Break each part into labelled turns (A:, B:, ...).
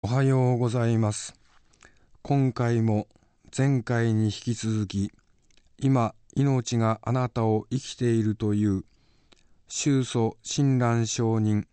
A: おはようございます。今回も前回に引き続き、今命があなたを生きているという宗祖親鸞上人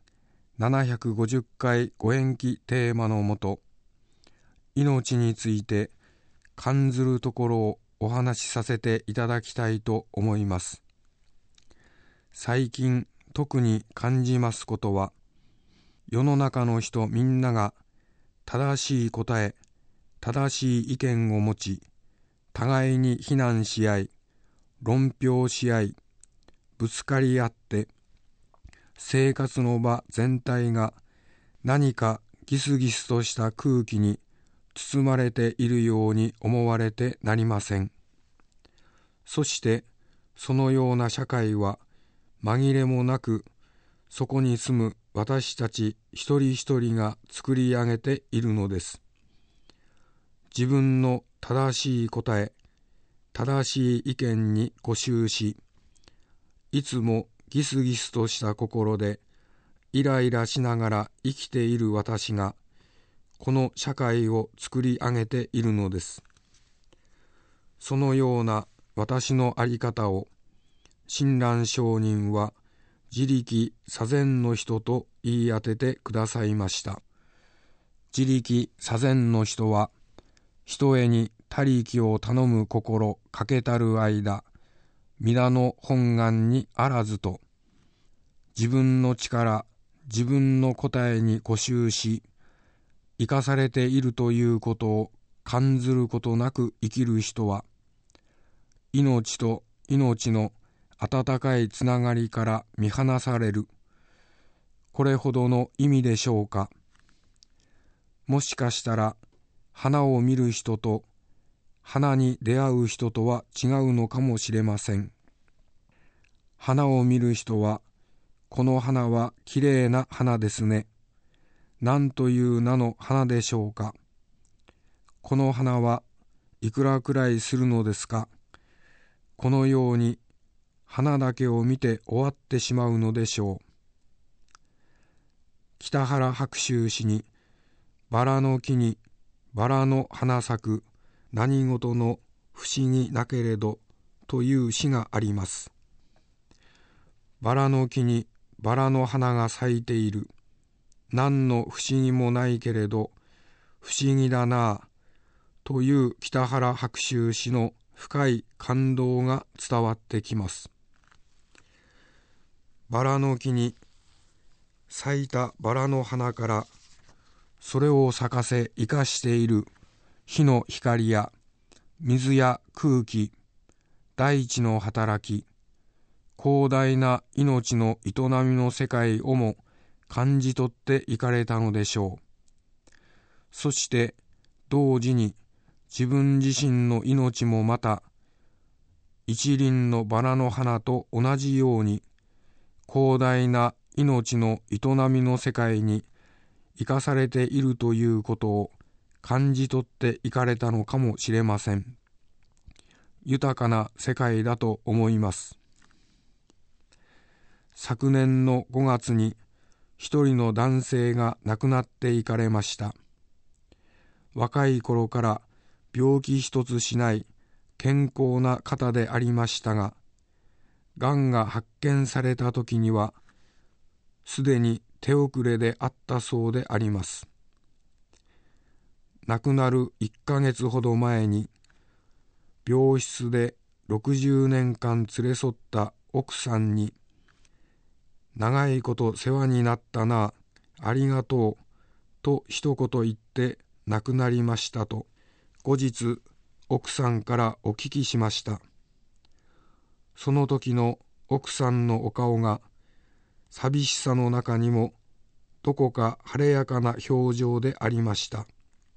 A: 750回ご縁起テーマのもと、命について感ずるところをお話しさせていただきたいと思います。最近特に感じますことは、世の中の人みんなが正しい答え、正しい意見を持ち、互いに非難し合い、論評し合い、ぶつかり合って、生活の場全体が何かギスギスとした空気に包まれているように思われてなりません。そしてそのような社会は紛れもなくそこに住む私たち一人一人が作り上げているのです。自分の正しい答え、正しい意見に固執し、いつもギスギスとした心でイライラしながら生きている私が、この社会を作り上げているのです。そのような私の在り方を、親鸞上人は自力作善の人と言い当ててくださいました。自力作善の人は、ひとえに他力を頼む心かけたる間、皆の本願にあらずと、自分の力、自分の答えに固執し、生かされているということを感ずることなく生きる人は、命と命の温かいつながりから見放される。これほどの意味でしょうか。もしかしたら、花を見る人と花に出会う人とは違うのかもしれません。花を見る人は、この花はきれいな花ですね。なんという名の花でしょうか。この花はいくらくらいするのですか。このように花だけを見て終わってしまうのでしょう。北原白秋氏に、バラの木にバラの花咲く何事の不思議なけれどという詩があります。バラの木にバラの花が咲いている。何の不思議もないけれど不思議だなあという北原白秋氏の深い感動が伝わってきます。バラの木に咲いたバラの花からそれを咲かせ生かしている火の光や水や空気、大地の働き、広大な命の営みの世界をも感じ取っていかれたのでしょう。そして同時に自分自身の命もまた一輪のバラの花と同じように広大な命の営みの世界に生かされているということを感じ取っていかれたのかもしれません。豊かな世界だと思います。昨年の5月に一人の男性が亡くなっていかれました。若い頃から病気一つしない健康な方でありましたが、がんが発見された時にはすでに手遅れであったそうであります。亡くなる1ヶ月ほど前に、病室で60年間連れ添った奥さんに、長いこと世話になったな、ありがとう、と一言言って亡くなりましたと、後日奥さんからお聞きしました。その時の奥さんのお顔が、寂しさの中にもどこか晴れやかな表情でありました。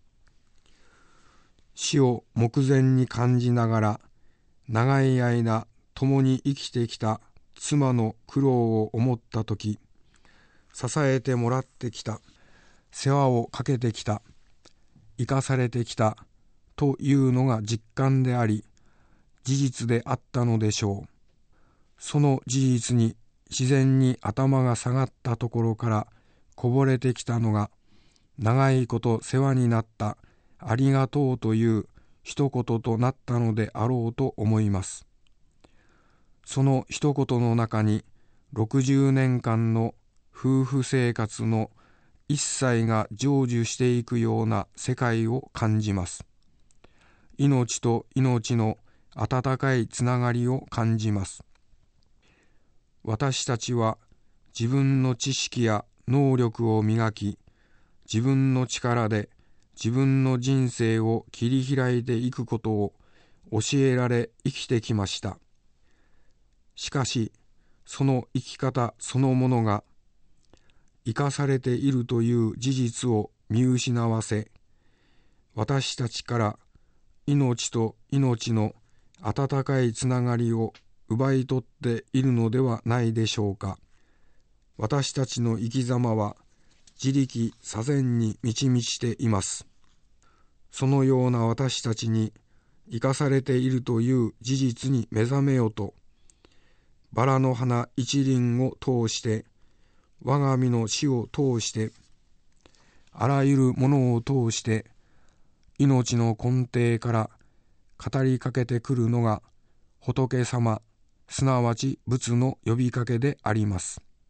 A: 死を目前に感じながら、長い間共に生きてきた妻の苦労を思ったとき、支えてもらってきた、世話をかけてきた、生かされてきたというのが実感であり、事実であったのでしょう。その事実に自然に頭が下がったところからこぼれてきたのが、 長いこと世話になったありがとうという一言となったのであろうと思います。その一言の中に60年間の夫婦生活の一切が成就していくような世界を感じます。命と命の温かいつながりを感じます。私たちは自分の知識や能力を磨き、自分の力で自分の人生を切り開いていくことを教えられ生きてきました。しかし、その生き方そのものが生かされているという事実を見失わせ、私たちから命と命の温かいつながりを奪い取っているのではないでしょうか。私たちの生き様は自力左遷に満ち満ちています。そのような私たちに生かされているという事実に目覚めよと、バラの花一輪を通して、我が身の死を通して、あらゆるものを通して、命の根底から語りかけてくるのが仏様、すなわち仏の呼びかけであります。